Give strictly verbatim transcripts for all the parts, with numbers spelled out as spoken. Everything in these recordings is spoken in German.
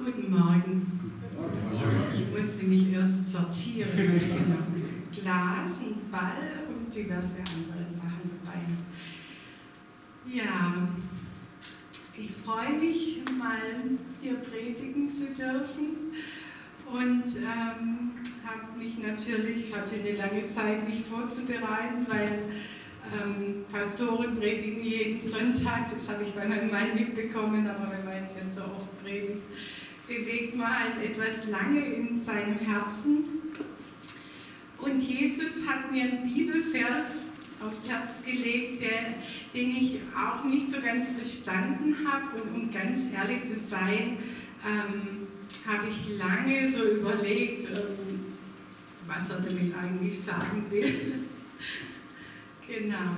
Guten Morgen. Ich musste mich erst sortieren, weil ich noch Glas, einen Ball und diverse andere Sachen dabei habe. Ja, ich freue mich, mal hier predigen zu dürfen und ähm, habe mich natürlich, hatte eine lange Zeit, mich vorzubereiten, weil ähm, Pastoren predigen jeden Sonntag, das habe ich bei meinem Mann mitbekommen, aber wenn man jetzt nicht so oft predigt, bewegt man halt etwas lange in seinem Herzen. Und Jesus hat mir einen Bibelvers aufs Herz gelegt, der, den ich auch nicht so ganz verstanden habe. Und um ganz ehrlich zu sein, ähm, habe ich lange so überlegt, ähm, was er damit eigentlich sagen will. Genau.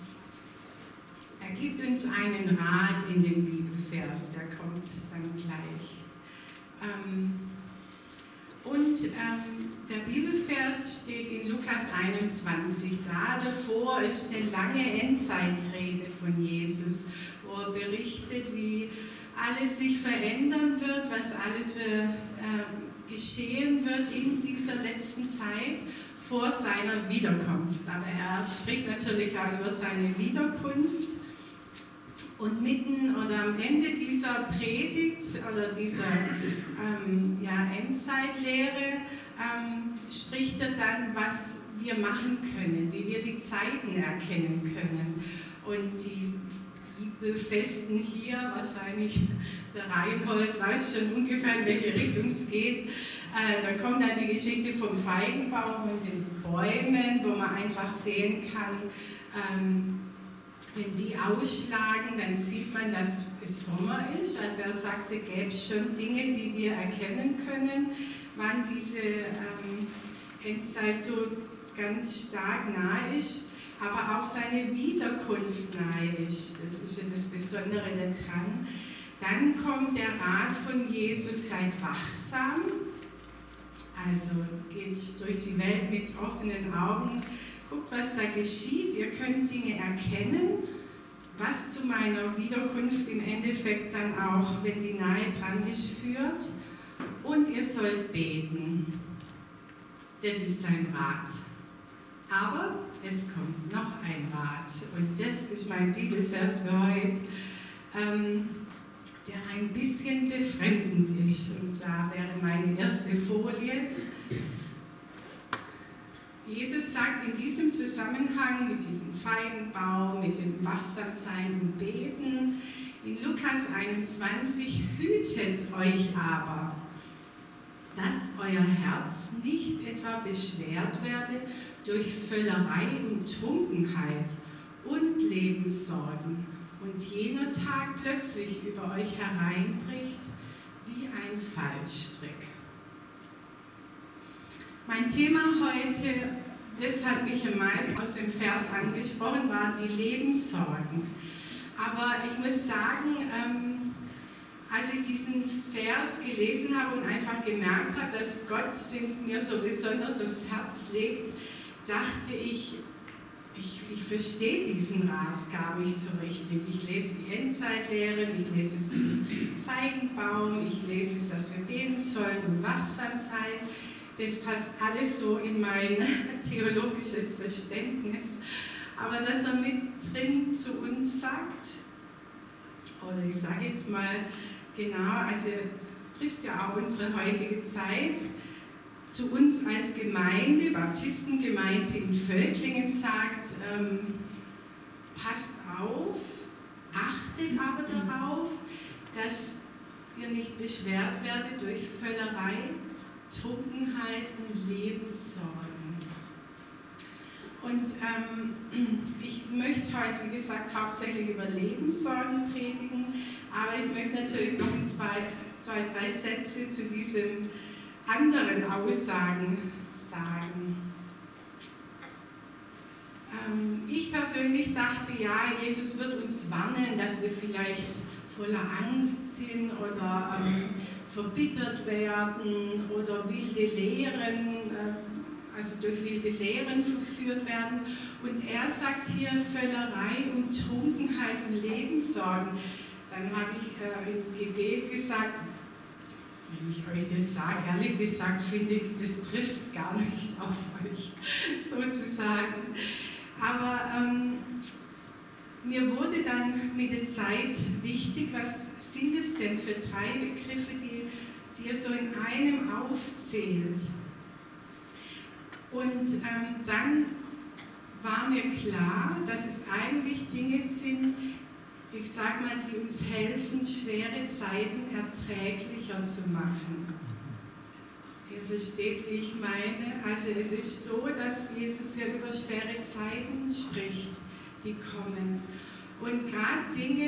Er gibt uns einen Rat in dem Bibelvers, der kommt dann gleich. Ähm, und ähm, der Bibelvers steht in Lukas einundzwanzig. Da davor ist eine lange Endzeitrede von Jesus, wo er berichtet, wie alles sich verändern wird, was alles für, äh, geschehen wird in dieser letzten Zeit vor seiner Wiederkunft. Aber er spricht natürlich auch über seine Wiederkunft. Und mitten oder am Ende dieser Predigt oder dieser ähm, ja, Endzeitlehre ähm, spricht er dann, was wir machen können, wie wir die Zeiten erkennen können. Und die Bibelfesten hier, wahrscheinlich der Reinhold weiß schon ungefähr, in welche Richtung es geht. Äh, dann kommt dann die Geschichte vom Feigenbaum und den Bäumen, wo man einfach sehen kann, ähm, wenn die ausschlagen, dann sieht man, dass es Sommer ist. Also er sagte, gäbe es schon Dinge, die wir erkennen können, wann diese ähm, Endzeit so ganz stark nahe ist, aber auch seine Wiederkunft nahe ist. Das ist ja das Besondere daran. Dann kommt der Rat von Jesus, seid wachsam. Also geht durch die Welt mit offenen Augen. Guckt, was da geschieht, ihr könnt Dinge erkennen, was zu meiner Wiederkunft im Endeffekt dann auch, wenn die nahe dran ist, führt. Und ihr sollt beten. Das ist sein Rat. Aber es kommt noch ein Rat. Und das ist mein Bibelvers für heute, ähm, der ein bisschen befremdend ist. Und da wäre meine erste Folie. Jesus sagt in diesem Zusammenhang mit diesem Feigenbaum, mit dem Wachsamsein und Beten, in Lukas einundzwanzig, hütet euch aber, dass euer Herz nicht etwa beschwert werde durch Völlerei und Trunkenheit und Lebenssorgen und jener Tag plötzlich über euch hereinbricht wie ein Fallstrick. Mein Thema heute, das hat mich am meisten aus dem Vers angesprochen, waren die Lebenssorgen. Aber ich muss sagen, ähm, als ich diesen Vers gelesen habe und einfach gemerkt habe, dass Gott den es mir so besonders aufs Herz legt, dachte ich, ich, ich verstehe diesen Rat gar nicht so richtig. Ich lese die Endzeitlehren, ich lese es mit dem Feigenbaum, ich lese es, dass wir beten sollen und wachsam sein. Das passt alles so in mein theologisches Verständnis. Aber dass er mit drin zu uns sagt, oder ich sage jetzt mal genau, also trifft ja auch unsere heutige Zeit, zu uns als Gemeinde, Baptistengemeinde in Völklingen sagt, ähm, passt auf, achtet aber darauf, dass ihr nicht beschwert werdet durch Völlerei, Trunkenheit und Lebenssorgen. Und ähm, ich möchte heute, wie gesagt, hauptsächlich über Lebenssorgen predigen, aber ich möchte natürlich noch zwei, zwei drei Sätze zu diesen anderen Aussagen sagen. Ähm, ich persönlich dachte, ja, Jesus wird uns warnen, dass wir vielleicht voller Angst sind oder ähm, verbittert werden oder wilde Lehren, äh, also durch wilde Lehren verführt werden. Und er sagt hier Völlerei und Trunkenheit und Lebenssorgen. Dann habe ich äh, im Gebet gesagt, wenn ich euch das sage, ehrlich gesagt finde ich, das trifft gar nicht auf euch, sozusagen. Aber ähm, mir wurde dann mit der Zeit wichtig, was sind es denn für drei Begriffe, die, die er so in einem aufzählt. Und ähm, dann war mir klar, dass es eigentlich Dinge sind, ich sag mal, die uns helfen, schwere Zeiten erträglicher zu machen. Ihr versteht, wie ich meine? Also es ist so, dass Jesus ja über schwere Zeiten spricht, die kommen. Und gerade Dinge,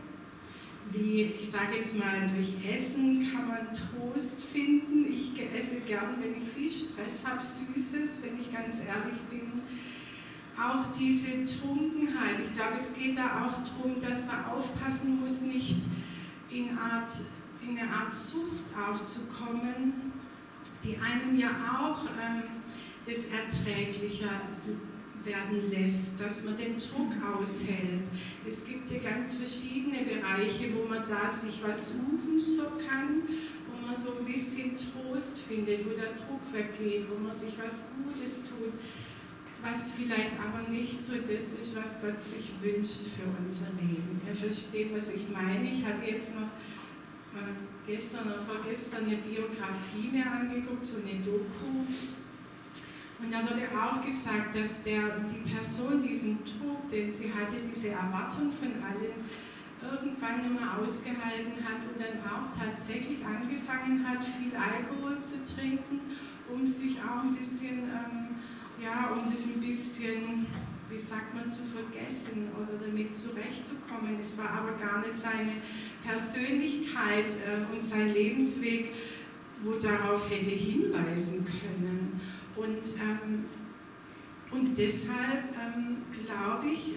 wie, ich sage jetzt mal, durch Essen kann man Trost finden. Ich esse gern, wenn ich viel Stress habe, Süßes, wenn ich ganz ehrlich bin. Auch diese Trunkenheit, ich glaube, es geht da auch darum, dass man aufpassen muss, nicht in, Art, in eine Art Sucht auch zu kommen, die einem ja auch ähm, das erträglicher werden lässt, dass man den Druck aushält. Es gibt ja ganz verschiedene Bereiche, wo man da sich was suchen so kann, wo man so ein bisschen Trost findet, wo der Druck weggeht, wo man sich was Gutes tut, was vielleicht aber nicht so das ist, was Gott sich wünscht für unser Leben. Ihr versteht, was ich meine. Ich hatte jetzt noch äh, gestern oder vorgestern eine Biografie mir angeguckt, so eine Doku. Und da wurde auch gesagt, dass der, die Person diesen Druck, den sie hatte, diese Erwartung von allen, irgendwann nicht mehr ausgehalten hat und dann auch tatsächlich angefangen hat, viel Alkohol zu trinken, um sich auch ein bisschen... Ähm, Ja, um das ein bisschen, wie sagt man, zu vergessen oder damit zurechtzukommen. Es war aber gar nicht seine Persönlichkeit äh, und sein Lebensweg, wo darauf hätte hinweisen können. Und, ähm, und deshalb ähm, glaube ich,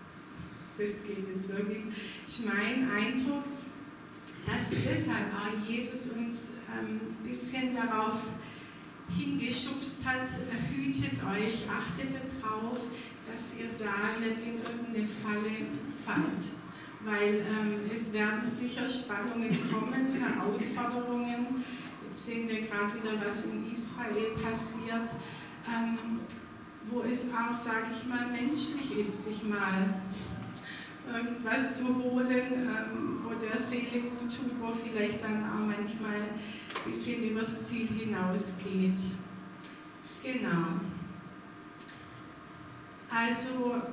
das geht jetzt wirklich, ist mein Eindruck, dass deshalb auch Jesus uns ein ähm, bisschen darauf hingeschubst hat, hütet euch, achtet darauf, dass ihr da nicht in irgendeine Falle fallt. Weil ähm, es werden sicher Spannungen kommen, Herausforderungen. Jetzt sehen wir gerade wieder, was in Israel passiert, ähm, wo es auch, sage ich mal, menschlich ist, sich mal irgendwas zu holen, ähm, wo der Seele gut tut, wo vielleicht dann auch manchmal ein bisschen übers Ziel hinausgeht. Genau. Also,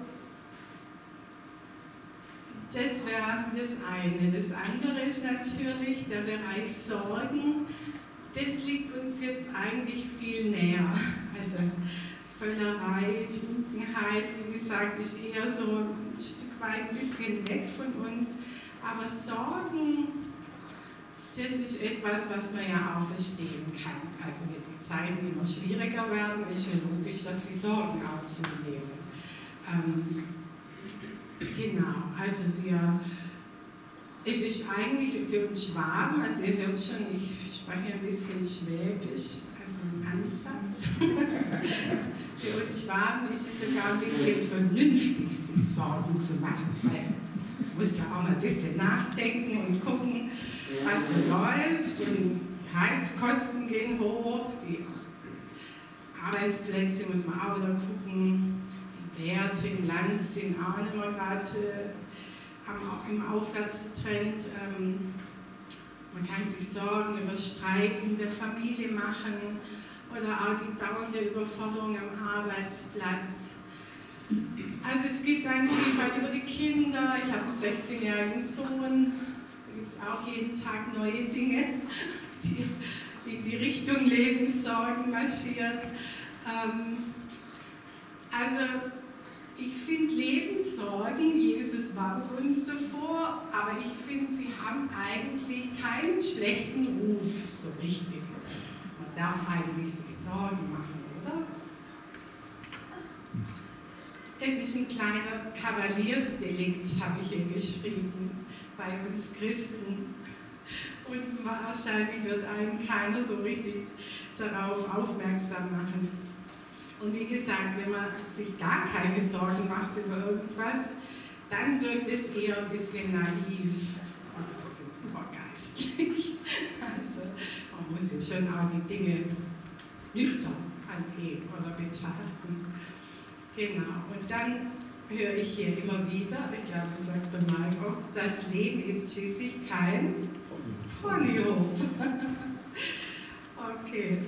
das wäre das eine. Das andere ist natürlich der Bereich Sorgen. Das liegt uns jetzt eigentlich viel näher. Also Völlerei, Trunkenheit, wie gesagt, ist eher so ein Stück weit ein bisschen weg von uns. Aber Sorgen, das ist etwas, was man ja auch verstehen kann. Also wenn die Zeiten immer schwieriger werden, ist ja logisch, dass die Sorgen auch zunehmen. Ähm, genau, also wir, es ist eigentlich für uns Schwaben, also ihr hört schon, ich spreche ein bisschen Schwäbisch, also im Ansatz. Für uns Schwaben ist es sogar ein bisschen vernünftig, sich Sorgen zu machen, weil man muss ja auch mal ein bisschen nachdenken und gucken, was so läuft, und die Heizkosten gehen hoch, die Arbeitsplätze muss man auch wieder gucken, die Werte im Land sind auch nicht mehr gerade äh, im Aufwärtstrend. Ähm, man kann sich Sorgen über Streit in der Familie machen oder auch die dauernde Überforderung am Arbeitsplatz. Also es gibt eine Vielfalt über die Kinder. Ich habe einen sechzehnjährigen Sohn. Da gibt es auch jeden Tag neue Dinge, die in die Richtung Lebenssorgen marschiert. Ähm, also ich finde Lebenssorgen, Jesus warnt uns davor, aber ich finde, sie haben eigentlich keinen schlechten Ruf, so richtig. Man darf eigentlich sich Sorgen machen, oder? Es ist ein kleiner Kavaliersdelikt, habe ich hier geschrieben, bei uns Christen. Und wahrscheinlich wird einen keiner so richtig darauf aufmerksam machen. Und wie gesagt, wenn man sich gar keine Sorgen macht über irgendwas, dann wirkt es eher ein bisschen naiv und ein bisschen übergeistlich. Also man muss ja schon auch die Dinge nüchtern angehen oder betrachten. Genau, und dann höre ich hier immer wieder, ich glaube, das sagt der Marc oft, das Leben ist schließlich kein Ponyhof. Okay.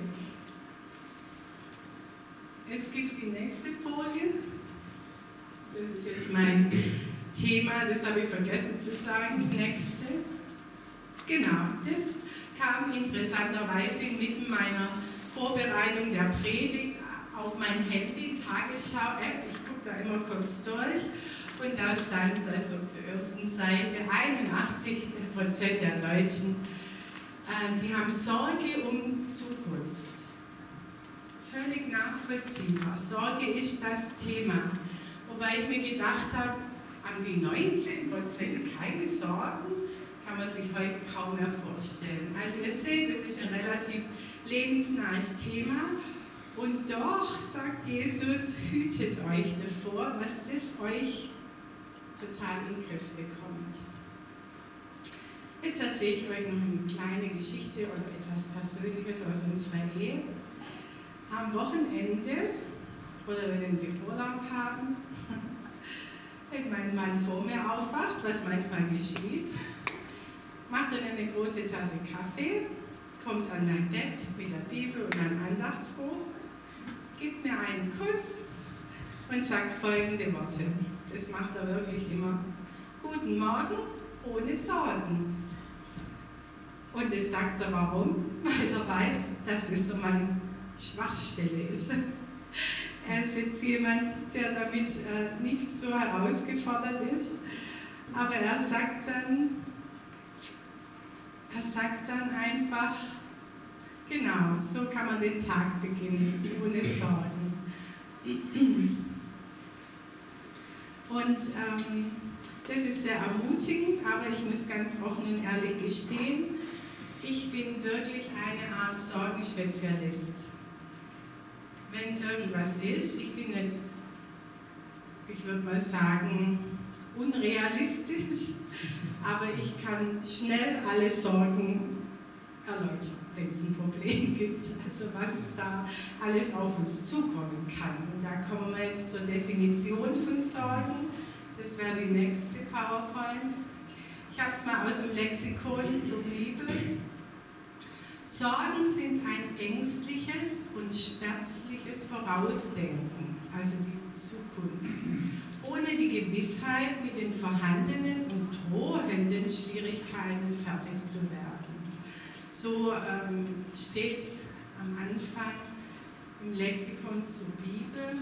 Es gibt die nächste Folie. Das ist jetzt mein Thema, das habe ich vergessen zu sagen, das nächste. Genau, das kam interessanterweise inmitten meiner Vorbereitung der Predigt auf mein Handy, Tagesschau-App. Ich gucke da immer kurz durch und da stand es also auf der ersten Seite, einundachtzig Prozent der Deutschen, äh, die haben Sorge um Zukunft. Völlig nachvollziehbar. Sorge ist das Thema. Wobei ich mir gedacht habe, an die neunzehn Prozent keine Sorgen, kann man sich heute kaum mehr vorstellen. Also ihr seht, es ist ein relativ lebensnahes Thema. Und doch sagt Jesus, hütet euch davor, dass das euch total in den Griff bekommt. Jetzt erzähle ich euch noch eine kleine Geschichte oder etwas Persönliches aus unserer Ehe. Am Wochenende, oder wenn wir Urlaub haben, wenn mein Mann vor mir aufwacht, was manchmal geschieht, macht er eine große Tasse Kaffee, kommt an mein Bett mit der Bibel und einem Andachtsbuch, gibt mir einen Kuss und sagt folgende Worte. Das macht er wirklich immer. Guten Morgen, ohne Sorgen. Und das sagt er warum? Weil er weiß, dass es so meine Schwachstelle ist. Er ist jetzt jemand, der damit äh, nicht so herausgefordert ist. Aber er sagt dann, er sagt dann einfach, genau, so kann man den Tag beginnen, ohne Sorgen. Und ähm, das ist sehr ermutigend, aber ich muss ganz offen und ehrlich gestehen, ich bin wirklich eine Art Sorgenspezialist. Wenn irgendwas ist, ich bin nicht, ich würde mal sagen, unrealistisch, aber ich kann schnell alle Sorgen erläutern, wenn es ein Problem gibt. Also was es da alles auf uns zukommen kann. Und da kommen wir jetzt zur Definition von Sorgen. Das wäre die nächste PowerPoint. Ich habe es mal aus dem Lexikon zur Bibel. Sorgen sind ein ängstliches und schmerzliches Vorausdenken, also die Zukunft, ohne die Gewissheit, mit den vorhandenen und drohenden Schwierigkeiten fertig zu werden. So ähm, steht es am Anfang im Lexikon zur Bibel.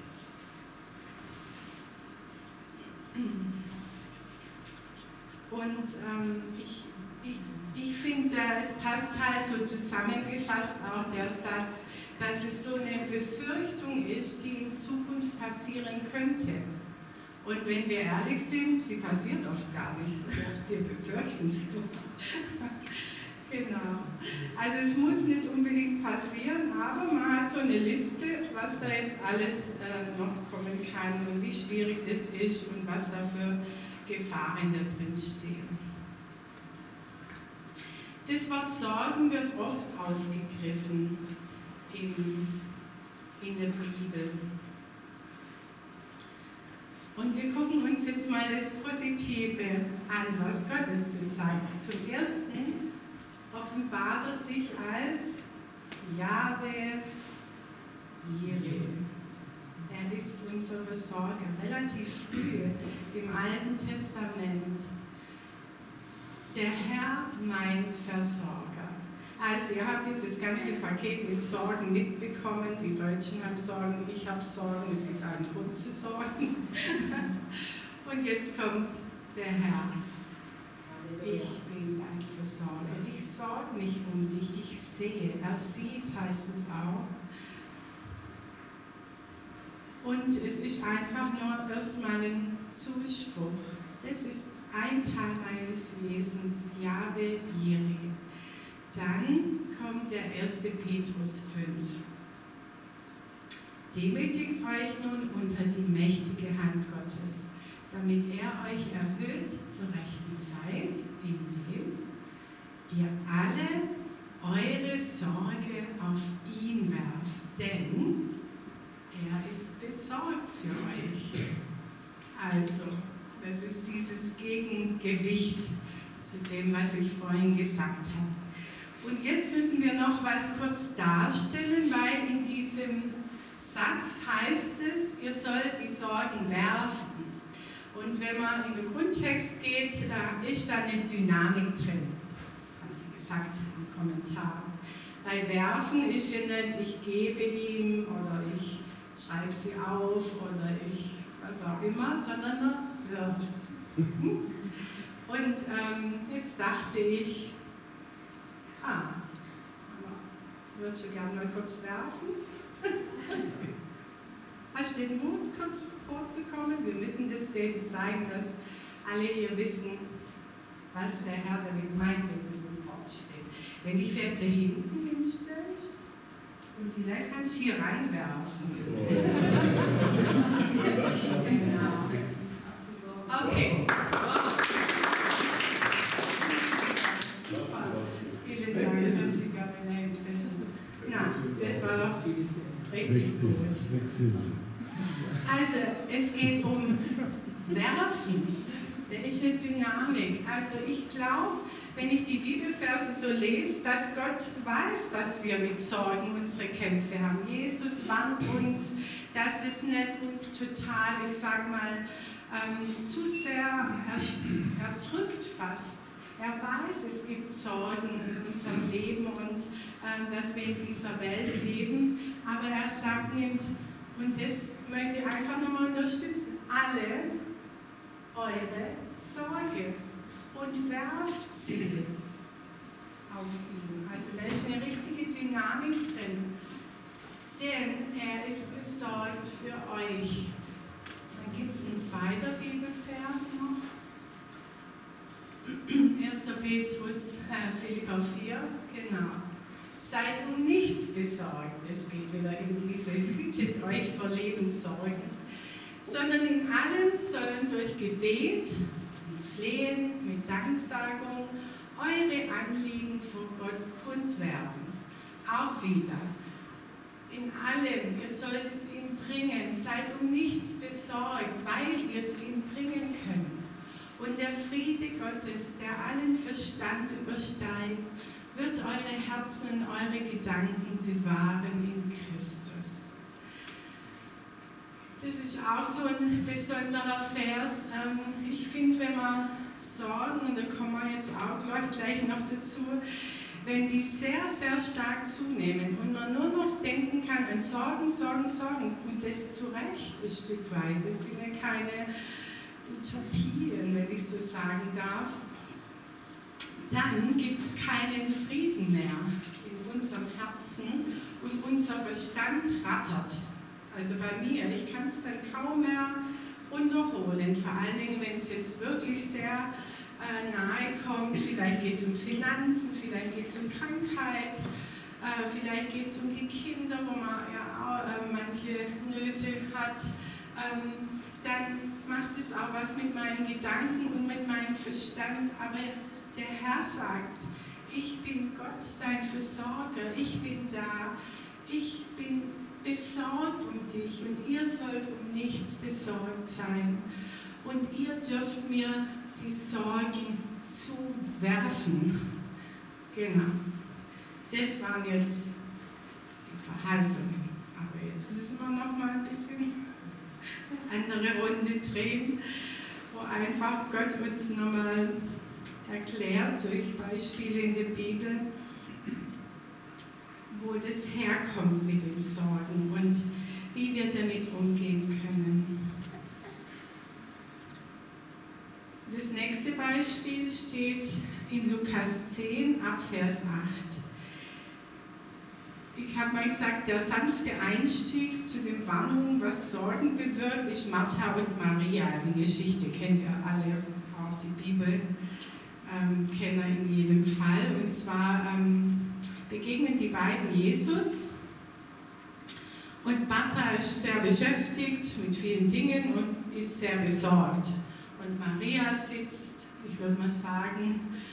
Und ähm, ich, ich, ich finde, es passt halt so zusammengefasst auch der Satz, dass es so eine Befürchtung ist, die in Zukunft passieren könnte. Und wenn wir ehrlich sind, sie passiert oft gar nicht. Wir befürchten es nur. Genau. Also es muss nicht unbedingt passieren, aber man hat so eine Liste, was da jetzt alles äh, noch kommen kann und wie schwierig das ist und was da für Gefahren da drin stehen. Das Wort Sorgen wird oft aufgegriffen in, in der Bibel. Und wir gucken uns jetzt mal das Positive an, was Gott dazu sagt. Zum Ersten offenbart er sich als Jahwe Jireh. Er ist unser Versorger, relativ früh im Alten Testament. Der Herr, mein Versorger. Also ihr habt jetzt das ganze Paket mit Sorgen mitbekommen. Die Deutschen haben Sorgen, ich habe Sorgen, es gibt einen Grund zu sorgen. Und jetzt kommt der Herr. Ich bin dein Versorger. Ich sorge mich um dich. Ich sehe. Er sieht, heißt es auch. Und es ist einfach nur erstmal ein Zuspruch. Das ist ein Teil meines Wesens, Jahwe Jireh. Dann kommt der erste Petrus fünf. Demütigt euch nun unter die mächtige Hand Gottes, damit er euch erhöht zur rechten Zeit, indem ihr alle eure Sorge auf ihn werft, denn er ist besorgt für euch. Also, das ist dieses Gegengewicht zu dem, was ich vorhin gesagt habe. Und jetzt müssen wir noch was kurz darstellen, weil in diesem Satz heißt es, ihr sollt die Sorgen werfen. Und wenn man in den Grundtext geht, da ist da eine Dynamik drin, haben die gesagt im Kommentar. Weil werfen ist ja nicht, ich gebe ihm oder ich schreibe sie auf oder ich was auch immer, sondern man wirft. Und ähm, jetzt dachte ich, ah, ich würde schon gerne mal kurz werfen. Hast du den Mut, kurz vorzukommen? Wir müssen das denen zeigen, dass alle hier wissen, was der Herr damit meint, wenn das im Wort steht. Wenn ich vielleicht da hinten hinstelle und vielleicht kannst du hier reinwerfen. Genau. Okay. Super. Vielen Dank, das wünsche ich gerne wieder hinsetzen. Na, das war doch richtig gut. Also, es geht um Werfen. Da ist eine Dynamik. Also, ich glaube, wenn ich die Bibelverse so lese, dass Gott weiß, dass wir mit Sorgen unsere Kämpfe haben. Jesus warnt uns, dass es nicht uns total, ich sag mal, ähm, zu sehr erdrückt fast. Er weiß, es gibt Sorgen in unserem Leben und ähm, dass wir in dieser Welt leben. Aber er sagt nicht, und das möchte ich einfach nochmal unterstützen, alle eure Sorge und werft sie auf ihn. Also da ist eine richtige Dynamik drin. Denn er ist besorgt für euch. Dann gibt es einen zweiten Bibelvers noch. erster Petrus, äh, Philipper vier, genau. Seid um nichts besorgt, es geht wieder in diese, hütet euch vor Lebenssorgen, sondern in allem sollen durch Gebet, Flehen, mit Danksagung eure Anliegen vor Gott kund werden. Auch wieder. In allem, ihr sollt es ihm bringen, seid um nichts besorgt, weil ihr es ihm bringen könnt. Und der Friede Gottes, der allen Verstand übersteigt, wird eure Herzen und eure Gedanken bewahren in Christus. Das ist auch so ein besonderer Vers. Ich finde, wenn man Sorgen, und da kommen wir jetzt auch gleich noch dazu, wenn die sehr, sehr stark zunehmen und man nur noch denken kann an Sorgen, Sorgen, Sorgen, und das zu Recht ein Stück weit, das sind ja keine Utopien, wenn ich so sagen darf, dann gibt es keinen Frieden mehr in unserem Herzen und unser Verstand rattert. Also bei mir, ich kann es dann kaum mehr runterholen, vor allen Dingen, wenn es jetzt wirklich sehr äh, nahe kommt, vielleicht geht es um Finanzen, vielleicht geht es um Krankheit, äh, vielleicht geht es um die Kinder, wo man ja auch äh, manche Nöte hat, ähm, dann macht es auch was mit meinen Gedanken und mit meinem Verstand, aber der Herr sagt, ich bin Gott, dein Versorger, ich bin da, ich bin besorgt um dich und ihr sollt um nichts besorgt sein und ihr dürft mir die Sorgen zuwerfen. Genau, das waren jetzt die Verheißungen, aber jetzt müssen wir noch mal ein bisschen eine andere Runde drehen, wo einfach Gott uns nochmal erklärt durch Beispiele in der Bibel, wo das herkommt mit den Sorgen und wie wir damit umgehen können. Das nächste Beispiel steht in Lukas zehn, ab Vers acht. Ich habe mal gesagt, der sanfte Einstieg zu den Warnungen, was Sorgen bewirkt, ist Martha und Maria. Die Geschichte kennt ihr alle, auch die Bibel. Ähm, Kenner in jedem Fall. Und zwar ähm, begegnen die beiden Jesus und Martha ist sehr beschäftigt mit vielen Dingen und ist sehr besorgt. Und Maria sitzt, ich würde mal sagen,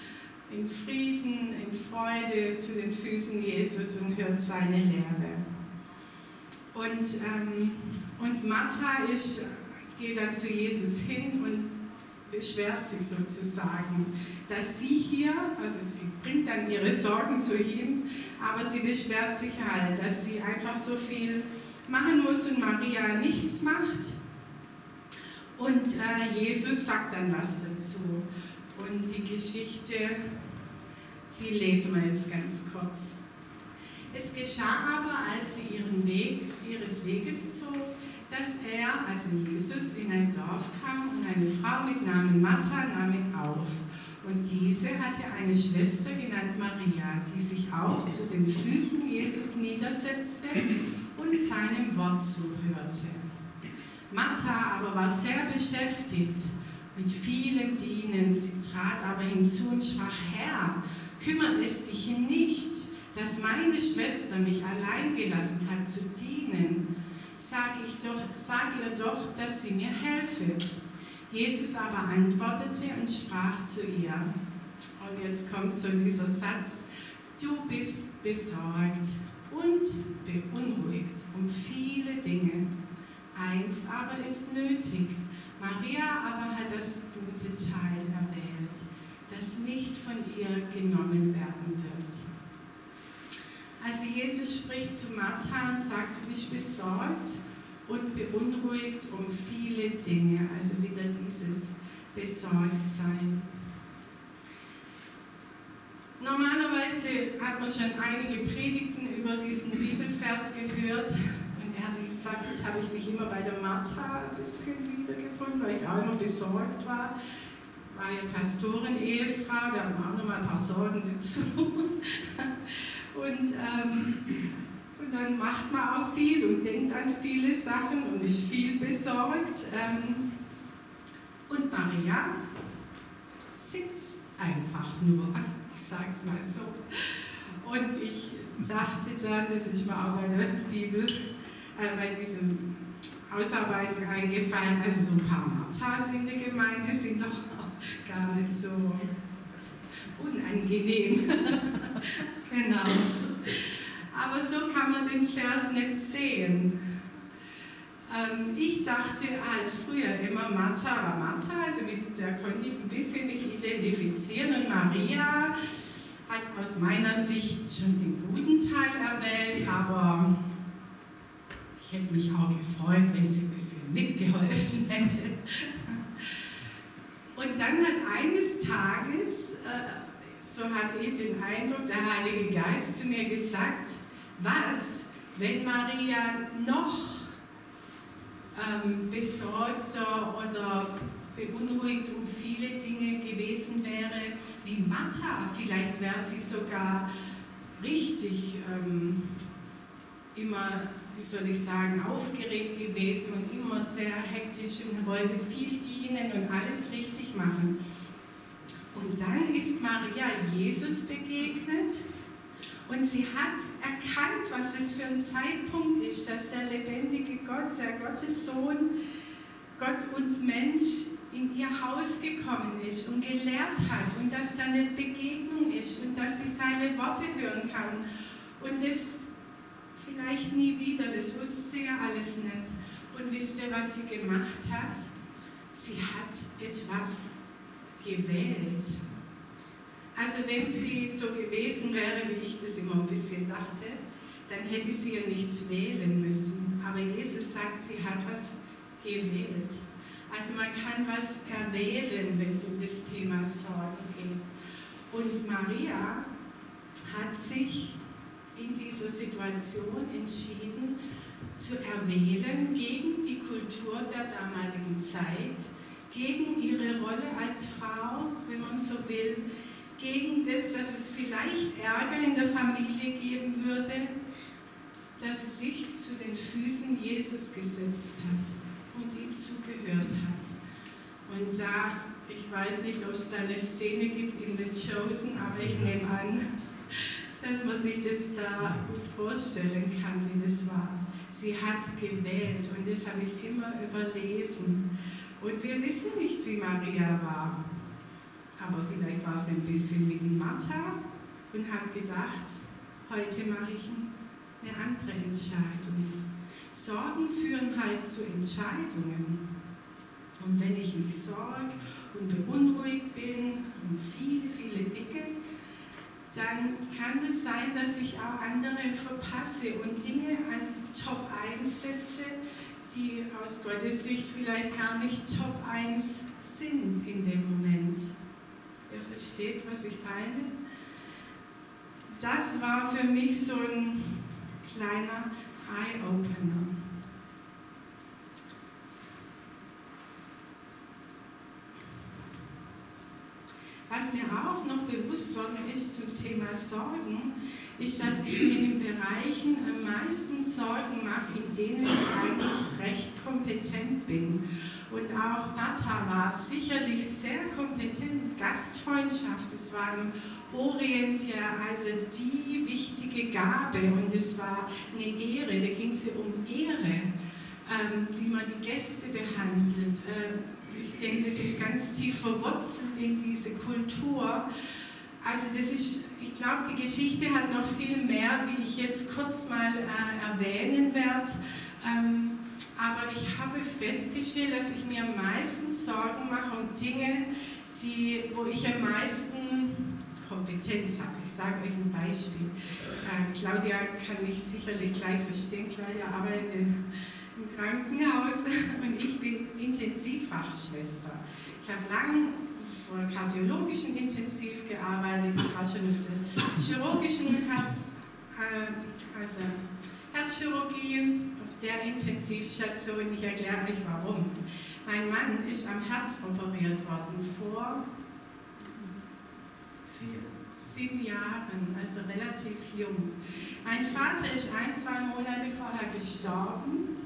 in Frieden, in Freude zu den Füßen Jesus und hört seine Lehre. Und, ähm, und Martha ist, geht dann zu Jesus hin und beschwert sich sozusagen, dass sie hier, also sie bringt dann ihre Sorgen zu ihm, aber sie beschwert sich halt, dass sie einfach so viel machen muss und Maria nichts macht. Und äh, Jesus sagt dann was dazu. Und die Geschichte, die lesen wir jetzt ganz kurz. Es geschah aber, als sie ihren Weg, ihres Weges zog, dass er, also Jesus, in ein Dorf kam und eine Frau mit Namen Martha nahm ihn auf. Und diese hatte eine Schwester genannt Maria, die sich auch zu den Füßen Jesus niedersetzte und seinem Wort zuhörte. Martha aber war sehr beschäftigt mit vielem Dienen. Sie trat aber hinzu und sprach: Herr, kümmert es dich nicht, dass meine Schwester mich allein gelassen hat zu dienen? Sag, ich doch, sag ihr doch, dass sie mir helfe. Jesus aber antwortete und sprach zu ihr, und jetzt kommt so dieser Satz: Du bist besorgt und beunruhigt um viele Dinge. Eins aber ist nötig. Maria aber hat das gute Teil erwählt, das nicht von ihr genommen werden wird. Also Jesus spricht zu Martha und sagt, du bist besorgt und beunruhigt um viele Dinge. Also wieder dieses Besorgtsein. Normalerweise hat man schon einige Predigten über diesen Bibelvers gehört. Und ehrlich gesagt habe ich mich immer bei der Martha ein bisschen wiedergefunden, weil ich auch immer besorgt war. War ja Pastoren-Ehefrau, da haben wir auch noch mal ein paar Sorgen dazu. Und, ähm, und dann macht man auch viel und denkt an viele Sachen und ist viel besorgt. Ähm, und Maria sitzt einfach nur, ich sage es mal so. Und ich dachte dann, das ist mir auch bei der Bibel, äh, bei diesem Ausarbeitung eingefallen, also so ein paar Marthas in der Gemeinde sind doch auch gar nicht so unangenehm. Genau. Aber so kann man den Vers nicht sehen. Ähm, ich dachte halt früher immer, Martha war Martha, also mit der konnte ich ein bisschen mich identifizieren, und Maria hat aus meiner Sicht schon den guten Teil erwählt, aber ich hätte mich auch gefreut, wenn sie ein bisschen mitgeholfen hätte. Und dann hat eines Tages, äh, so hatte ich den Eindruck, der Heilige Geist zu mir gesagt, was, wenn Maria noch ähm, besorgter oder beunruhigt um viele Dinge gewesen wäre wie Martha. Vielleicht wäre sie sogar richtig ähm, immer, wie soll ich sagen, aufgeregt gewesen und immer sehr hektisch und wollte viel dienen und alles richtig machen. Und dann ist Maria Jesus begegnet und sie hat erkannt, was es für ein Zeitpunkt ist, dass der lebendige Gott, der Gottessohn, Gott und Mensch in ihr Haus gekommen ist und gelehrt hat und dass da eine Begegnung ist und dass sie seine Worte hören kann. Und das vielleicht nie wieder, das wusste sie ja alles nicht. Und wisst ihr, was sie gemacht hat? Sie hat etwas gewählt. Also wenn sie so gewesen wäre, wie ich das immer ein bisschen dachte, dann hätte sie ja nichts wählen müssen. Aber Jesus sagt, sie hat was gewählt. Also man kann was erwählen, wenn es um das Thema Sorge geht. Und Maria hat sich in dieser Situation entschieden, zu erwählen gegen die Kultur der damaligen Zeit, gegen ihre Rolle als Frau, wenn man so will, gegen das, dass es vielleicht Ärger in der Familie geben würde, dass sie sich zu den Füßen Jesus gesetzt hat und ihm zugehört hat. Und da, ich weiß nicht, ob es da eine Szene gibt in The Chosen, aber ich nehme an, dass man sich das da gut vorstellen kann, wie das war. Sie hat gewählt und das habe ich immer überlesen. Und wir wissen nicht, wie Maria war. aber vielleicht war es ein bisschen wie die Martha und hat gedacht, heute mache ich eine andere Entscheidung. Sorgen führen halt zu Entscheidungen. Und wenn ich mich sorge und beunruhigt bin und viele, viele Dinge, dann kann es sein, dass ich auch andere verpasse und Dinge an Top eins setze, die aus Gottes Sicht vielleicht gar nicht Top eins sind in dem Moment. Ihr versteht, was ich meine? Das war für mich so ein kleiner Eye-Opener. Was mir auch noch bewusst worden ist zum Thema Sorgen, ist, dass ich mir in Bereichen am meisten Sorgen mache, in denen ich eigentlich recht kompetent bin. Und auch Martha war sicherlich sehr kompetent. Gastfreundschaft, das war im Orient ja also die wichtige Gabe und es war eine Ehre, da ging es ja um Ehre, ähm, wie man die Gäste behandelt. Äh, ich denke, das ist ganz tief verwurzelt in diese Kultur. Also das ist, ich glaube, die Geschichte hat noch viel mehr, wie ich jetzt kurz mal äh, erwähnen werde. Ähm, aber ich habe festgestellt, dass ich mir am meisten Sorgen mache um Dinge, die, wo ich am meisten Kompetenz habe. Ich sage euch ein Beispiel. Äh, Claudia kann mich sicherlich gleich verstehen. Claudia arbeitet im Krankenhaus und ich bin Intensivfachschwester. Ich habe lange vor kardiologischen Intensiv gearbeitet, ich war schon auf der chirurgischen Herz, äh, also Herzchirurgie, auf der Intensivstation. Ich erkläre euch warum. Mein Mann ist am Herz operiert worden vor vier, sieben Jahren, also relativ jung. Mein Vater ist ein, zwei Monate vorher gestorben.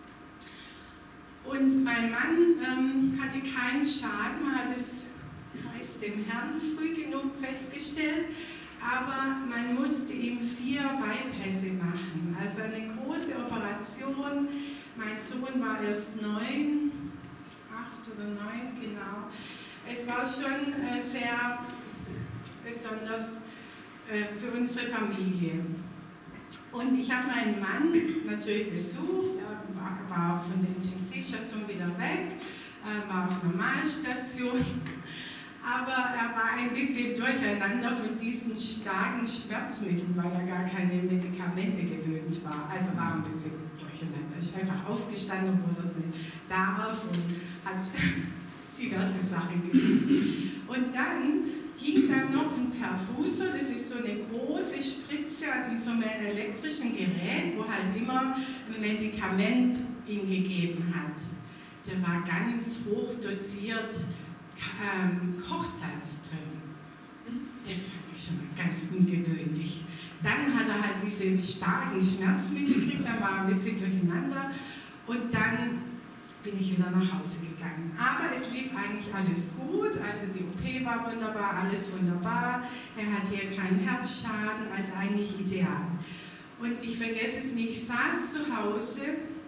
Und mein Mann ähm, hatte keinen Schaden, man hat es heißt dem Herrn früh genug festgestellt, aber man musste ihm vier Bypässe machen, also eine große Operation. Mein Sohn war erst neun, acht oder neun, genau. Es war schon äh, sehr besonders äh, für unsere Familie. Und ich habe meinen Mann natürlich besucht, er war, war von der Intensivstation wieder weg, äh, war auf Normalstation, aber er war ein bisschen durcheinander von diesen starken Schmerzmitteln, weil er gar keine Medikamente gewöhnt war. Also war ein bisschen durcheinander. Er ist einfach aufgestanden, obwohl er es nicht darf und hat diverse Sachen gemacht. Und dann hing da noch ein Perfusor, das ist so eine große Spritze in so einem elektrischen Gerät, wo halt immer ein Medikament ihm gegeben hat. Der war ganz hoch dosiert ähm, Kochsalz drin. Das fand ich schon mal ganz ungewöhnlich. Dann hat er halt diese starken Schmerzmittel gekriegt, dann war er ein bisschen durcheinander und dann bin ich wieder nach Hause gegangen. Aber es lief eigentlich alles gut, also die O P war wunderbar, alles wunderbar, er hatte hier keinen Herzschaden, also eigentlich ideal. Und ich vergesse es nicht, ich saß zu Hause,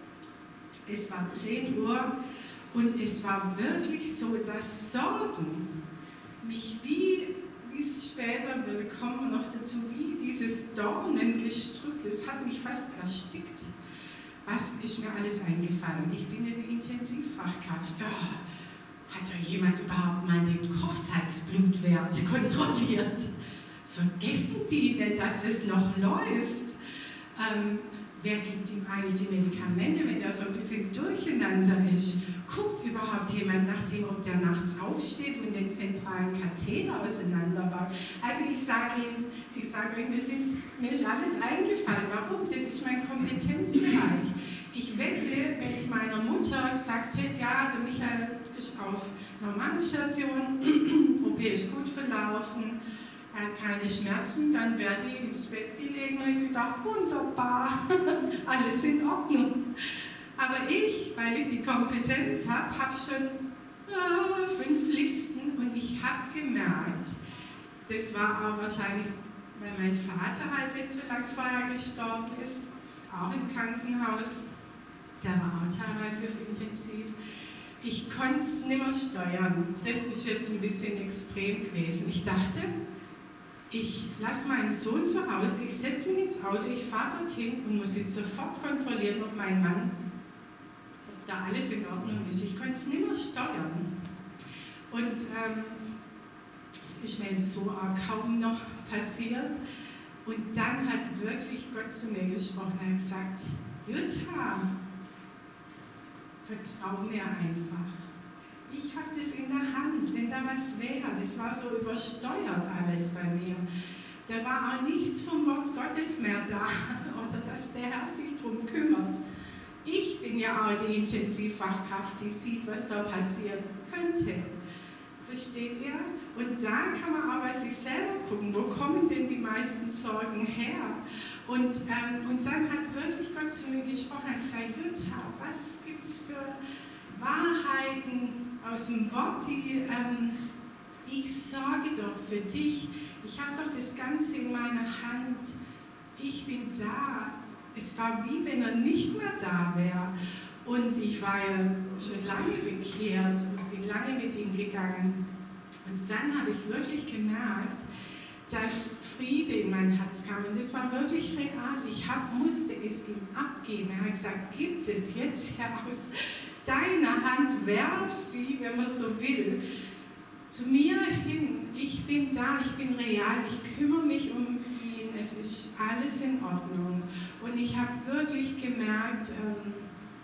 es war zehn Uhr und es war wirklich so, dass Sorgen mich wie, wie es später wird, kommen wir noch dazu, wie dieses Dornengestrüpp, das hat mich fast erstickt. Was ist mir alles eingefallen? Ich bin ja die Intensivfachkraft. Ja, hat ja jemand überhaupt mal den Kochsalzblutwert kontrolliert? Vergessen die nicht, dass es noch läuft? Ähm, wer gibt ihm eigentlich die Medikamente, wenn der so ein bisschen durcheinander ist? Guckt überhaupt jemand nach dem, ob der nachts aufsteht und den zentralen Katheter auseinanderbaut? Also ich sage Ihnen, ich sage euch, mir, sind, mir ist alles eingefallen. Warum? Das ist mein Kompetenzbereich. Ich wette, wenn ich meiner Mutter gesagt hätte, ja, der Michael ist auf Normalstation, O P ist gut verlaufen, er hat keine Schmerzen, dann wäre die ins Bett gelegen und hätte gedacht, wunderbar, alles in Ordnung. Aber ich, weil ich die Kompetenz habe, habe schon äh, fünf Listen und ich habe gemerkt, das war auch wahrscheinlich, weil mein Vater halt nicht so lange vorher gestorben ist, auch im Krankenhaus, der war auch teilweise auf Intensiv. ich konnte es nicht mehr steuern. Das ist jetzt ein bisschen extrem gewesen. Ich dachte, ich lasse meinen Sohn zu Hause, ich setze mich ins Auto, ich fahre dorthin und muss jetzt sofort kontrollieren, ob mein Mann, ob da alles in Ordnung ist. Ich konnte es nicht mehr steuern. Und ähm, es ist mir jetzt so auch kaum noch passiert. Und dann hat wirklich Gott zu mir gesprochen und hat gesagt, Jutta, vertrau mir einfach. Ich habe das in der Hand, wenn da was wäre. Das war so übersteuert alles bei mir. Da war auch nichts vom Wort Gottes mehr da oder dass der Herr sich darum kümmert. Ich bin ja auch die Intensivfachkraft, die sieht, was da passieren könnte. Versteht ihr? Und da kann man auch bei sich selber gucken, wo kommen denn die meisten Sorgen her? Und, ähm, und dann hat wirklich Gott zu mir gesprochen und gesagt, Jutta, was gibt es für Wahrheiten aus dem Wort, die ähm, ich sorge doch für dich. Ich habe doch das Ganze in meiner Hand. Ich bin da. Es war wie wenn er nicht mehr da wäre. Und ich war ja schon lange bekehrt und bin lange mit ihm gegangen. Und dann habe ich wirklich gemerkt, dass Friede in mein Herz kam. Und das war wirklich real. Ich hab, musste es ihm abgeben. Er hat gesagt, gib es jetzt her aus deiner Hand, werf sie, wenn man so will, zu mir hin. Ich bin da, ich bin real, ich kümmere mich um ihn. Es ist alles in Ordnung. Und ich habe wirklich gemerkt, ähm,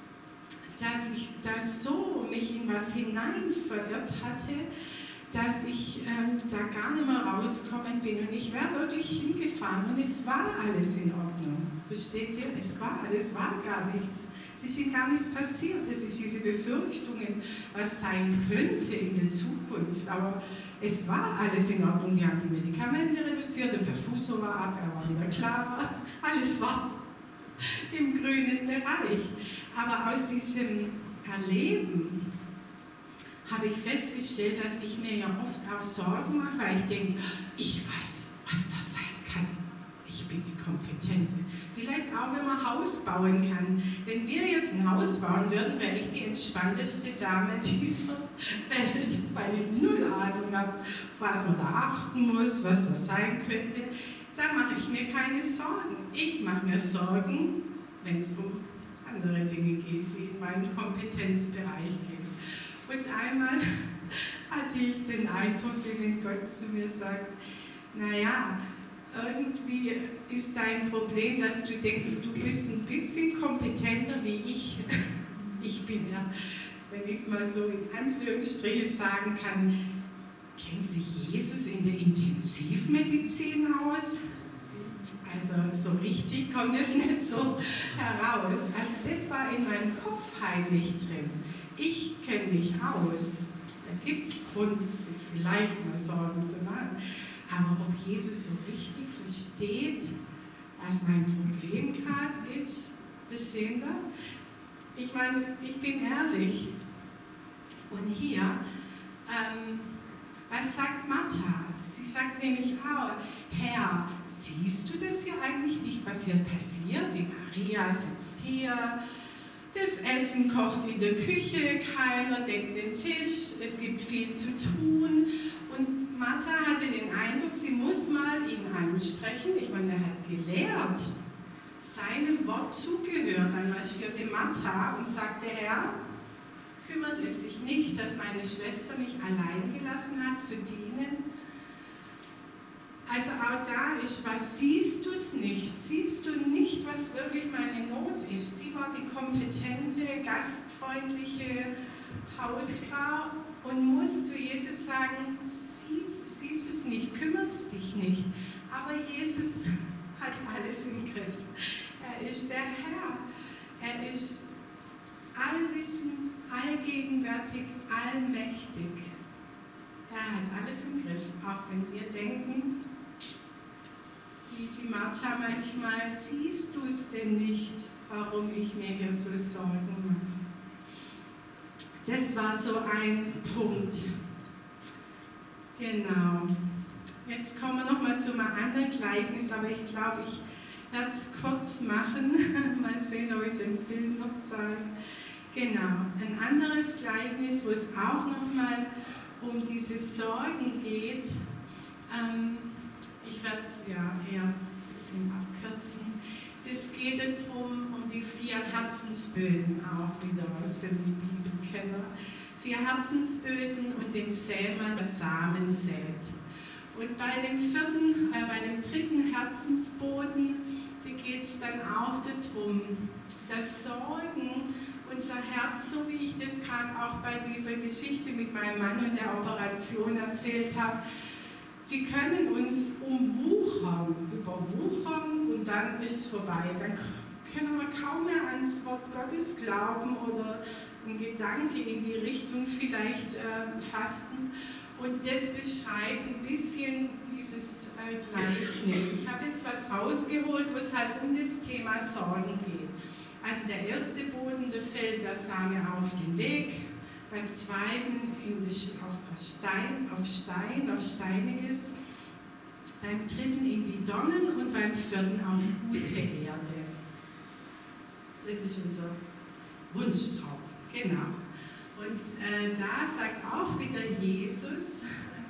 dass ich da so mich in was hinein verirrt hatte, dass ich ähm, da gar nicht mehr rausgekommen bin. Und ich wäre wirklich hingefahren und es war alles in Ordnung. Versteht ihr? Es war, es war gar nichts. Es ist ihm gar nichts passiert. Es ist diese Befürchtungen, was sein könnte in der Zukunft. Aber es war alles in Ordnung. Die haben die Medikamente reduziert, der Perfuso war ab, er war wieder klarer. Alles war im grünen Bereich. Aber aus diesem Erleben habe ich festgestellt, dass ich mir ja oft auch Sorgen mache, weil ich denke, ich weiß, was das sein kann. Ich bin die Kompetente. Vielleicht auch, wenn man Haus bauen kann. Wenn wir jetzt ein Haus bauen würden, wäre ich die entspannteste Dame dieser Welt, weil ich null Ahnung habe, was man da achten muss, was das sein könnte. Da mache ich mir keine Sorgen. Ich mache mir Sorgen, wenn es um andere Dinge geht, die in meinen Kompetenzbereich gehen. Und einmal hatte ich den Eindruck, wenn Gott zu mir sagt, naja, irgendwie ist dein Problem, dass du denkst, du bist ein bisschen kompetenter wie ich. Ich bin ja, wenn ich es mal so in Anführungsstrichen sagen kann, kennt sich Jesus in der Intensivmedizin aus? Also so richtig kommt es nicht so heraus. Also das war in meinem Kopf heimlich drin. Ich kenne mich aus. Da gibt es Grund, sich vielleicht mal Sorgen zu machen. Aber ob Jesus so richtig versteht, was mein Problem gerade ist, bestehen da? Ich meine, ich bin ehrlich. Und hier, ähm, was sagt Martha? Sie sagt nämlich auch, Herr, siehst du das hier eigentlich nicht, was hier passiert? Die Maria sitzt hier, das Essen kocht in der Küche, keiner deckt den Tisch, es gibt viel zu tun. Und Martha hatte den Eindruck, sie muss mal ihn ansprechen. Ich meine, er hat gelehrt, seinem Wort zugehört. Dann marschierte Martha und sagte, Herr, kümmert es sich nicht, dass meine Schwester mich allein gelassen hat zu dienen? Also auch da ist was, siehst du es nicht? Siehst du nicht, was wirklich meine Not ist? Sie war die kompetente, gastfreundliche Hausfrau und muss zu Jesus sagen, siehst, siehst du es nicht, kümmert es dich nicht. Aber Jesus hat alles im Griff. Er ist der Herr. Er ist allwissend, allgegenwärtig, allmächtig. Er hat alles im Griff, auch wenn wir denken, wie die Martha manchmal, siehst du es denn nicht, warum ich mir hier so Sorgen mache. Das war so ein Punkt. Genau. Jetzt kommen wir nochmal zu einem anderen Gleichnis, aber ich glaube, ich werde es kurz machen. Mal sehen, ob ich den Film noch zeige. Genau, ein anderes Gleichnis, wo es auch nochmal um diese Sorgen geht. Ähm, ich werde es ja eher ein bisschen abkürzen. Es geht darum, um die vier Herzensböden, auch wieder was für die Bibelkenner. Vier Herzensböden und den Sämann, der Samen sät. Und bei dem vierten, äh, bei dem dritten Herzensboden, da geht es dann auch darum, dass Sorgen unser Herz, so wie ich das gerade auch bei dieser Geschichte mit meinem Mann und der Operation erzählt habe, sie können uns umwuchern, überwuchern und dann ist es vorbei. Dann können wir kaum mehr ans Wort Gottes glauben oder einen Gedanke in die Richtung vielleicht äh, fasten. Und das beschreibt ein bisschen dieses äh, Gleichnis. Ich habe jetzt was rausgeholt, wo es halt um das Thema Sorgen geht. Also der erste Boden, da fällt der Same auf den Weg, beim zweiten in die, auf, Stein, auf Stein, auf Steiniges, beim dritten in die Dornen und beim vierten auf gute Erde. Das ist unser Wunschtraum, genau. Und äh, da sagt auch wieder Jesus,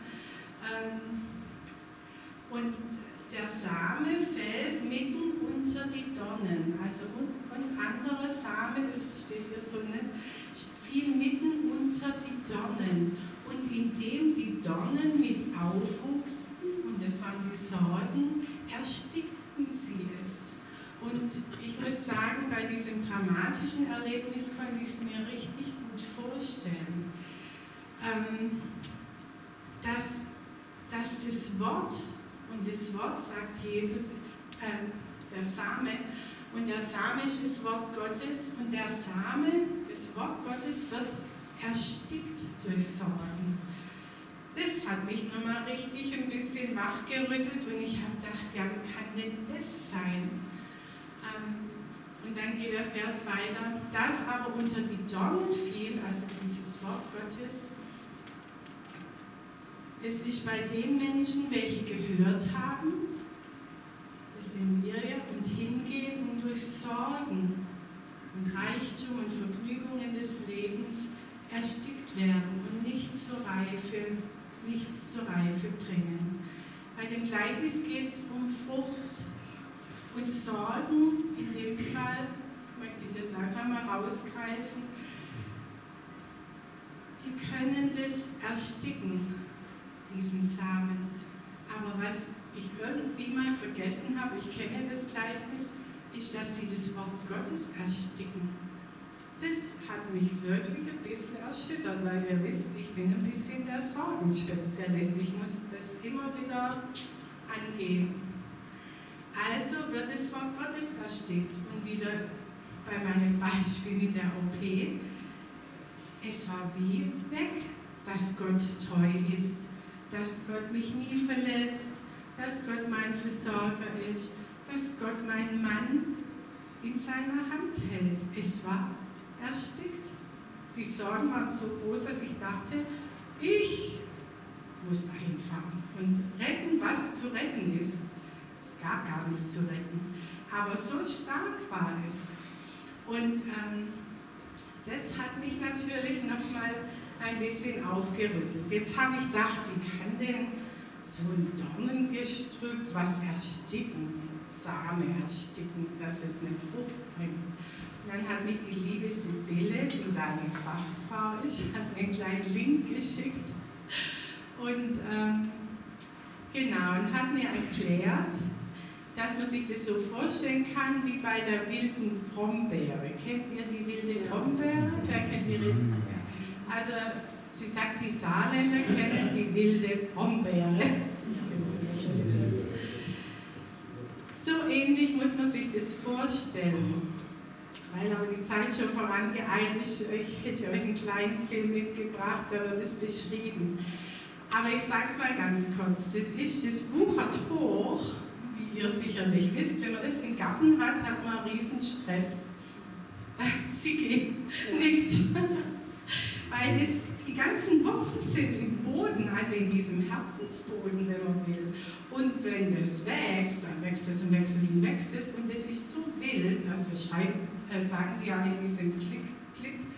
ähm, und der Same fällt mitten unter die Dornen, also und, und anderer Same, das steht hier so nicht, fiel mitten unter die Dornen. Und indem die Dornen mit aufwuchsen, und das waren die Sorgen, erstickten sie es. Und ich muss sagen, bei diesem dramatischen Erlebnis konnte ich es mir richtig gut vorstellen, ähm, dass, dass das Wort, und das Wort sagt Jesus, äh, der Same, und der Same ist das Wort Gottes, und der Same, das Wort Gottes, wird erstickt durch Sorgen. Das hat mich nochmal richtig ein bisschen wachgerüttelt und ich habe gedacht, ja, wie kann denn das sein? Ähm, und dann geht der Vers weiter, das aber unter die Dornen fiel, also dieses Wort Gottes, das ist bei den Menschen, welche gehört haben, das sind wir ja, und hingehen und durch Sorgen und Reichtum und Vergnügungen des Lebens erstickt werden und nicht zur Reife, nichts zur Reife bringen. Bei dem Gleichnis geht es um Frucht und Sorgen, in dem Fall möchte ich es einfach mal rausgreifen, die können das ersticken, diesen Samen. Aber was ich irgendwie mal vergessen habe, ich kenne das Gleichnis, ist, dass sie das Wort Gottes ersticken. Das hat mich wirklich ein bisschen erschüttert, weil ihr wisst, ich bin ein bisschen der Sorgenspezialist. Ich muss das immer wieder angehen. Also wird das Wort Gottes erstickt. Und wieder bei meinem Beispiel mit der O P, es war wie weg, dass Gott treu ist, dass Gott mich nie verlässt, dass Gott mein Versorger ist, dass Gott meinen Mann in seiner Hand hält. Es war erstickt. Die Sorgen waren so groß, dass ich dachte, ich muss dahin fahren und retten, was zu retten ist. Es gab gar nichts zu retten, aber so stark war es. Und ähm, das hat mich natürlich nochmal ein bisschen aufgerüttelt. Jetzt habe ich gedacht, wie kann denn so ein Dornengestrüpp was ersticken, Same ersticken, dass es eine Frucht bringt? Und dann hat mich die liebe Sibylle, die da eine Fachfrau ist, hat mir einen kleinen Link geschickt und ähm, genau, und hat mir erklärt, dass man sich das so vorstellen kann wie bei der wilden Brombeere. Kennt ihr die wilde Brombeere? Wer kennt die wilde Brombeere? Also, sie sagt, die Saarländer kennen die wilde Brombeere. Ich kenne sie nicht. So ähnlich muss man sich das vorstellen. Weil aber die Zeit schon vorangeeilt ist, ich hätte euch einen kleinen Film mitgebracht, da wird es beschrieben. Aber ich sage es mal ganz kurz, das ist, das wuchert hoch, wie ihr sicherlich wisst. Wenn man das im Garten hat, hat man einen riesen Stress. Ziggy nickt. Weil es, die ganzen Wurzeln sind im Boden, also in diesem Herzensboden, wenn man will. Und wenn das wächst, dann wächst es und wächst es und wächst es. Und das ist so wild, also schreiben, äh, sagen die ja in diesem Clip, Clip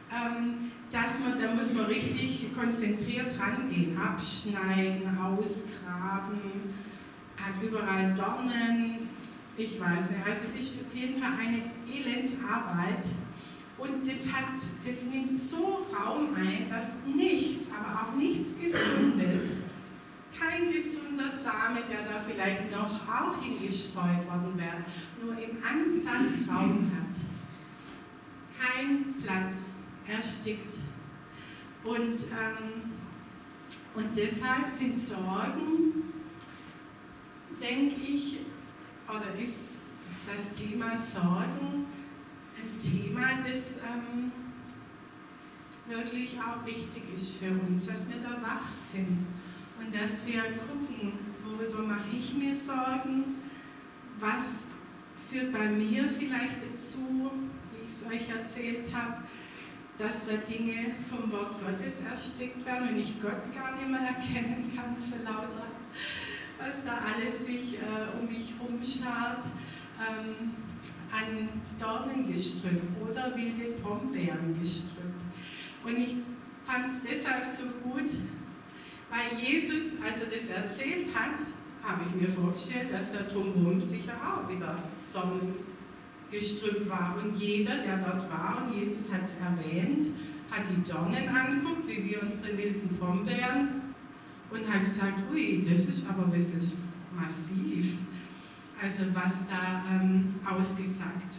ähm, dass man, da muss man richtig konzentriert rangehen, abschneiden, ausgraben, hat überall Dornen, ich weiß nicht, also es ist auf jeden Fall eine Elendsarbeit und das, hat, das nimmt so Raum ein, dass nichts, aber auch nichts Gesundes, kein gesunder Same, der da vielleicht noch auch hingestreut worden wäre, nur im Ansatz Raum hat. Kein Platz, erstickt. Und, ähm, und deshalb sind Sorgen, denke ich, oder ist das Thema Sorgen ein Thema, das ähm, wirklich auch wichtig ist für uns, dass wir da wach sind und dass wir gucken, worüber mache ich mir Sorgen, was führt bei mir vielleicht dazu, wie ich es euch erzählt habe, dass da Dinge vom Wort Gottes erstickt werden und ich Gott gar nicht mehr erkennen kann für lauter, was da alles sich äh, um mich rumschart, ähm, an Dornengestrüpp oder wilde Brombeerengestrüpp. Und ich fand es deshalb so gut, weil Jesus, als er das erzählt hat, habe ich mir vorgestellt, dass da drumherum sicher auch wieder Dornengestrüpp war. Und jeder, der dort war, und Jesus hat es erwähnt, hat die Dornen angeguckt, wie wir unsere wilden Brombeeren, und hat gesagt, ui, das ist aber ein bisschen massiv, also was da ähm, ausgesagt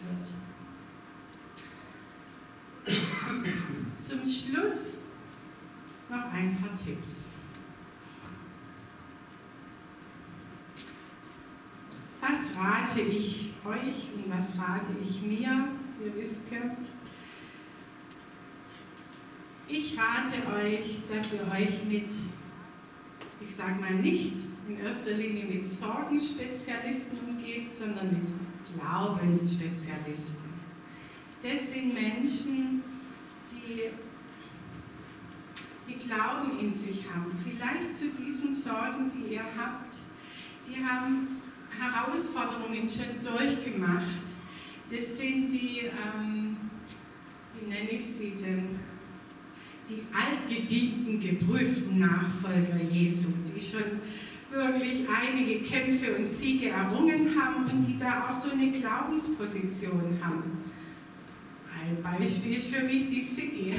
wird. Zum Schluss noch ein paar Tipps. Was rate ich euch und was rate ich mir? Ihr wisst ja, ich rate euch, dass ihr euch mit, ich sage mal nicht in erster Linie mit Sorgenspezialisten umgeht, sondern mit Glaubensspezialisten. Das sind Menschen, die, die Glauben in sich haben. Vielleicht zu diesen Sorgen, die ihr habt, die haben Herausforderungen schon durchgemacht. Das sind die, ähm, wie nenne ich sie denn? Die altgedienten, geprüften Nachfolger Jesu, die schon wirklich einige Kämpfe und Siege errungen haben und die da auch so eine Glaubensposition haben. Ein Beispiel ist für mich die Siggi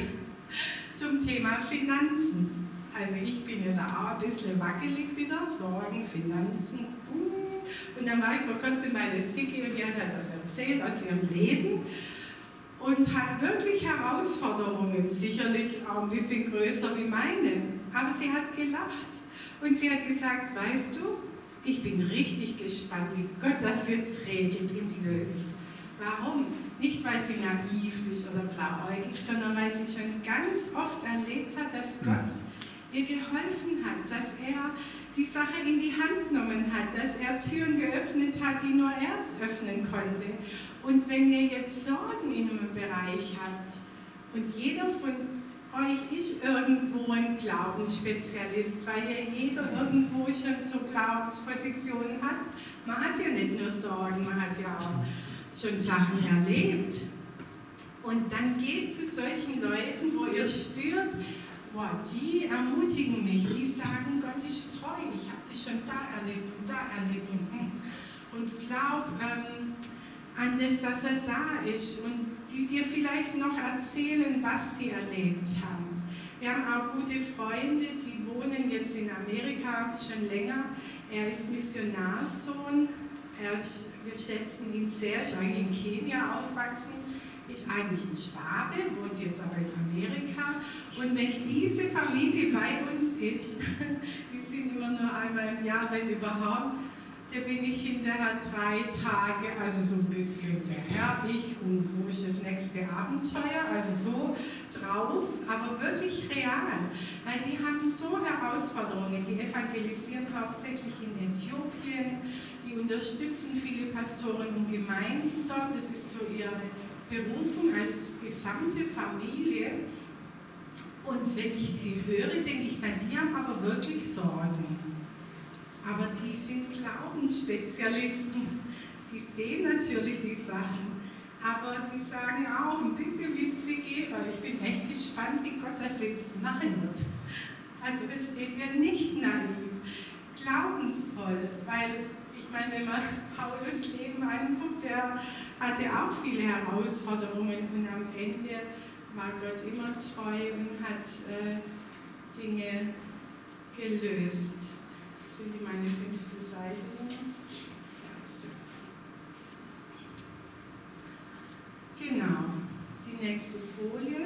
zum Thema Finanzen. Also ich bin ja da auch ein bisschen wackelig wieder, Sorgen, Finanzen. Und dann war ich vor kurzem bei der Siggi und die hat halt was erzählt aus ihrem Leben und hat wirklich Herausforderungen, sicherlich auch ein bisschen größer wie meine. Aber sie hat gelacht und sie hat gesagt, weißt du, ich bin richtig gespannt, wie Gott das jetzt regelt und löst. Warum? Nicht, weil sie naiv ist oder blauäugig, sondern weil sie schon ganz oft erlebt hat, dass Gott ihr geholfen hat, dass er die Sache in die Hand genommen hat, dass er Türen geöffnet hat, die nur er öffnen konnte. Und wenn ihr jetzt Sorgen in einem Bereich habt und jeder von euch ist irgendwo ein Glaubensspezialist, weil ja jeder irgendwo schon so Glaubenspositionen hat, man hat ja nicht nur Sorgen, man hat ja auch schon Sachen erlebt. Und dann geht zu solchen Leuten, wo ihr spürt, wow, die ermutigen mich, die sagen, Gott ist treu, ich habe dich schon da erlebt und da erlebt und, und glaub ähm, an das, dass er da ist und die dir vielleicht noch erzählen, was sie erlebt haben. Wir haben auch gute Freunde, die wohnen jetzt in Amerika schon länger. Er ist Missionarssohn, er ist, wir schätzen ihn sehr, ist eigentlich in Kenia aufgewachsen, ist eigentlich ein Schwabe, wohnt jetzt aber in Amerika. Und wenn diese Familie bei uns ist, die sind immer nur einmal im Jahr, wenn überhaupt, da bin ich hinterher drei Tage, also so ein bisschen der Herr, ich und wo ist das nächste Abenteuer, also so drauf, aber wirklich real, weil die haben so Herausforderungen, die evangelisieren hauptsächlich in Äthiopien, die unterstützen viele Pastoren und Gemeinden dort, das ist so ihre Berufung als gesamte Familie. Und wenn ich sie höre, denke ich, dann die haben aber wirklich Sorgen. Aber die sind Glaubensspezialisten. Die sehen natürlich die Sachen, aber die sagen auch ein bisschen witzig, ich bin echt gespannt, wie Gott das jetzt machen wird. Also es steht ja nicht naiv, glaubensvoll, weil ich meine, wenn man Paulus Leben anguckt, der hatte auch viele Herausforderungen und am Ende war Gott immer treu und hat äh, Dinge gelöst. Jetzt will ich meine fünfte Seite nehmen. Ja, so. Genau, die nächste Folie.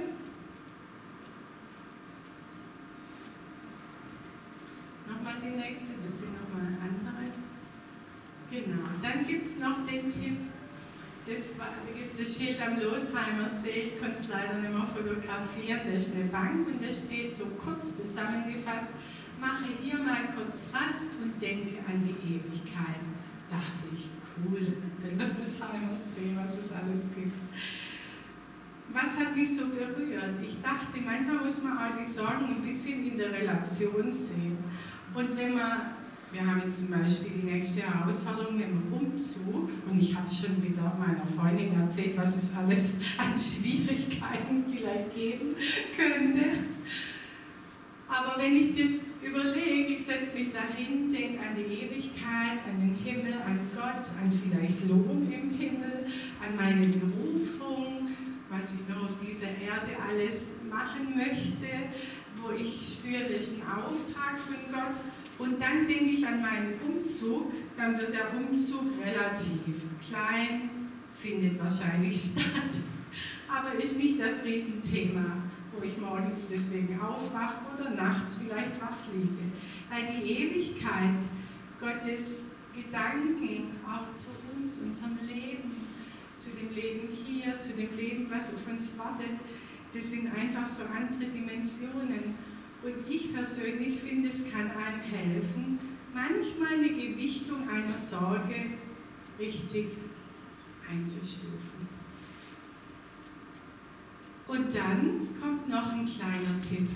Nochmal die nächste, das sind nochmal andere. Genau, dann gibt es noch den Tipp, das war, da gibt es das Schild am Losheimer See, ich konnte es leider nicht mehr fotografieren, da ist eine Bank und da steht so kurz zusammengefasst, mache hier mal kurz Rast und denke an die Ewigkeit. Dachte ich, cool, der Losheimer See, was es alles gibt. Was hat mich so berührt? Ich dachte, manchmal muss man auch die Sorgen ein bisschen in der Relation sehen. Und wenn man, wir haben jetzt zum Beispiel die nächste Herausforderung mit dem Umzug und ich habe schon wieder meiner Freundin erzählt, was es alles an Schwierigkeiten vielleicht geben könnte. Aber wenn ich das überlege, ich setze mich dahin, denke an die Ewigkeit, an den Himmel, an Gott, an vielleicht Lohn im Himmel, an meine Berufung, was ich noch auf dieser Erde alles machen möchte, wo ich spüre, das ist ein Auftrag von Gott. Und dann denke ich an meinen Umzug, dann wird der Umzug relativ klein, findet wahrscheinlich statt, aber ist nicht das Riesenthema, wo ich morgens deswegen aufwache oder nachts vielleicht wach liege. Weil die Ewigkeit, Gottes Gedanken auch zu uns, unserem Leben, zu dem Leben hier, zu dem Leben, was auf uns wartet, das sind einfach so andere Dimensionen. Und ich persönlich finde, es kann einem helfen, manchmal eine Gewichtung einer Sorge richtig einzustufen. Und dann kommt noch ein kleiner Tipp.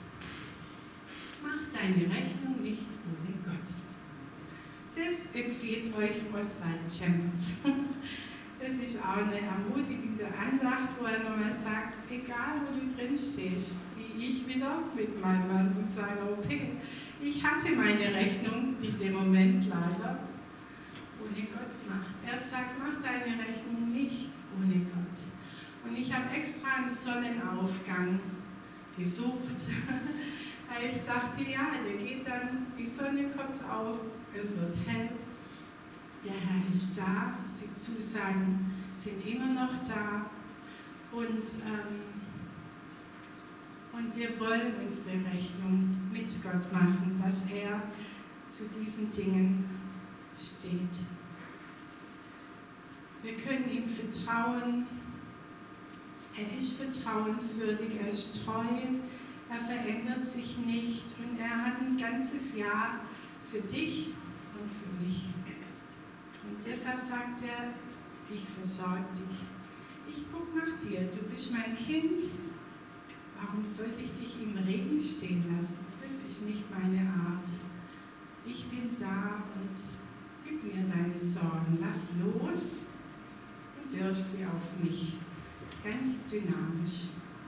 Mach deine Rechnung nicht ohne Gott. Das empfiehlt euch Oswald Chambers. Das ist auch eine ermutigende Andacht, wo er nochmal sagt, egal wo du drin stehst, wie ich wieder mit meinem Mann und seiner O P. Ich hatte meine Rechnung in dem Moment leider ohne Gott gemacht. Er sagt, mach deine Rechnung nicht ohne Gott. Und ich habe extra einen Sonnenaufgang gesucht, weil ich dachte, ja, der geht dann die Sonne kurz auf, es wird hell. Der Herr ist da, die Zusagen sind immer noch da und, ähm, und wir wollen unsere Rechnung mit Gott machen, dass er zu diesen Dingen steht. Wir können ihm vertrauen, er ist vertrauenswürdig, er ist treu, er verändert sich nicht und er hat ein ganzes Jahr für dich und für mich. Und deshalb sagt er, ich versorge dich. Ich gucke nach dir, du bist mein Kind. Warum sollte ich dich im Regen stehen lassen? Das ist nicht meine Art. Ich bin da und gib mir deine Sorgen. Lass los und wirf sie auf mich. Ganz dynamisch.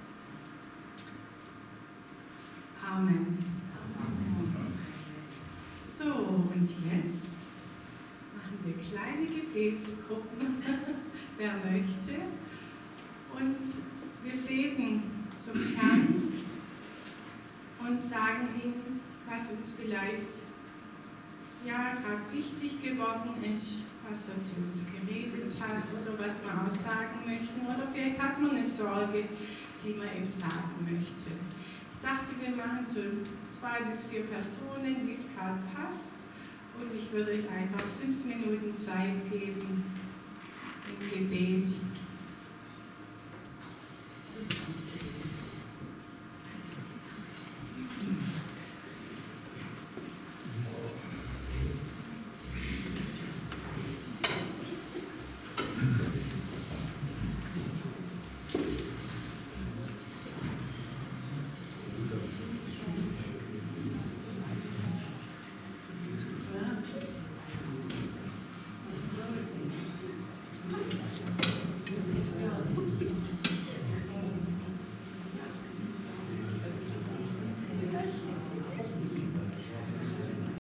Amen. Amen. So, und jetzt machen wir kleine Gebetsgruppen, wer möchte. Und wir beten zum Herrn und sagen ihm, was uns vielleicht ja gerade wichtig geworden ist, was er zu uns geredet hat oder was wir auch sagen möchten. Oder vielleicht hat man eine Sorge, die man ihm sagen möchte. Ich dachte, wir machen so zwei bis vier Personen, wie es gerade passt. Und ich würde euch einfach fünf Minuten Zeit geben im Gebet.